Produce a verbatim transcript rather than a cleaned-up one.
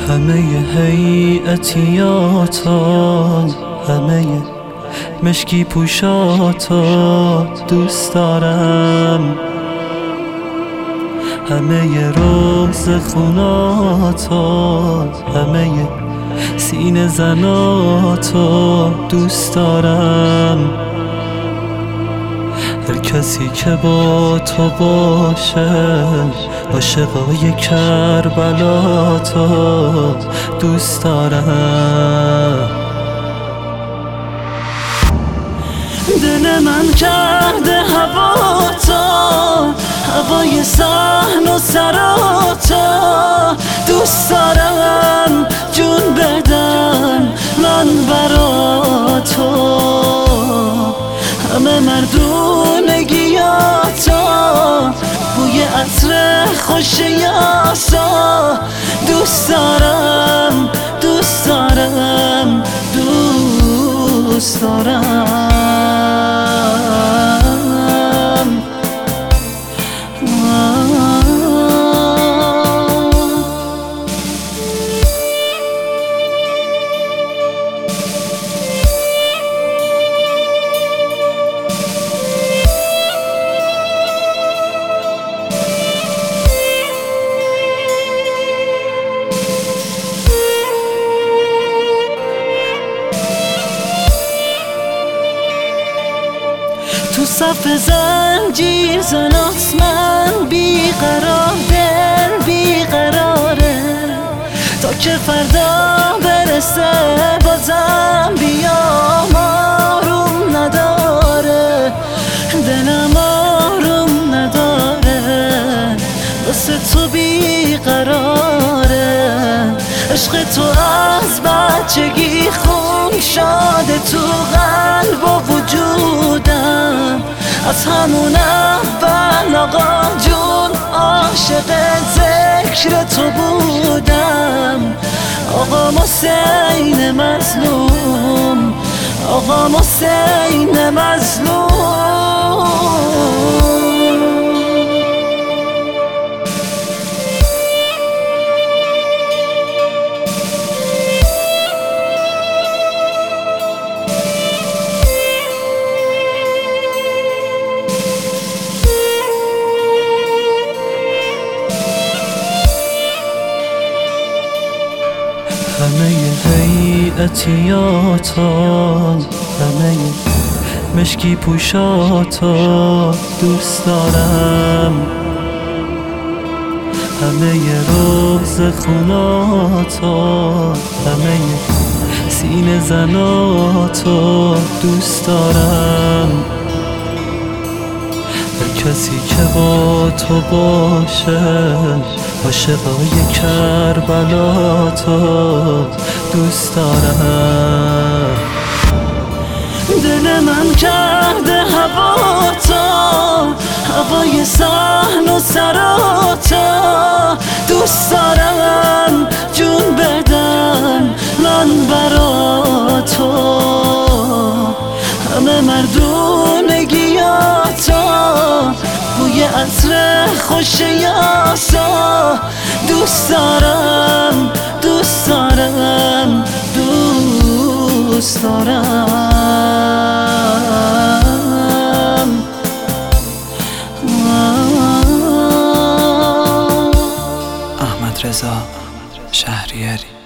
همه هیئتیاتا، همه مشکی پوشاتا دوست دارم، همه روز خوناتا، همه سینه زناتا دوست دارم. هر کسی که با تو باشه عاشقای کربلا تا دوست دارم. دل من کرده هوا تا، هوای صحن و سراتا دوست دارم. جون بدم من برا تو، همه مردونگیاتا، بوی عطر خوش یاسا دوست دارم، دوست دارم، دوست دارم. تو صف زنجیر زناست من بیقرار، دل بیقراره تا که فردا برسه بازم بیام. آروم نداره دلم، آروم نداره واسه تو بیقراره. عشق تو از بچگی خون شده تو قلب و وجودم، از همون اول آقا جون عاشق ذکر تو بودم. آقا حسین مظلوم، آقا حسین مظلوم. همه هیئتیاتا، همه مشکی پوشاتا دوست دارم، همه روز خوناتا، همه سینه زناتا دوست دارم. هر کسی که با تو باشه عاشقای کربلا تا دوست دارم. دل من کرده هوا تا، هوای صحن و سراتا دوست دارم. جون بدم من برا تو، همه مردونگیاتا، بوی عطر خوش یاسا دوست دارم، دوست دارم، دوست دارم. احمد رضا شهریاری.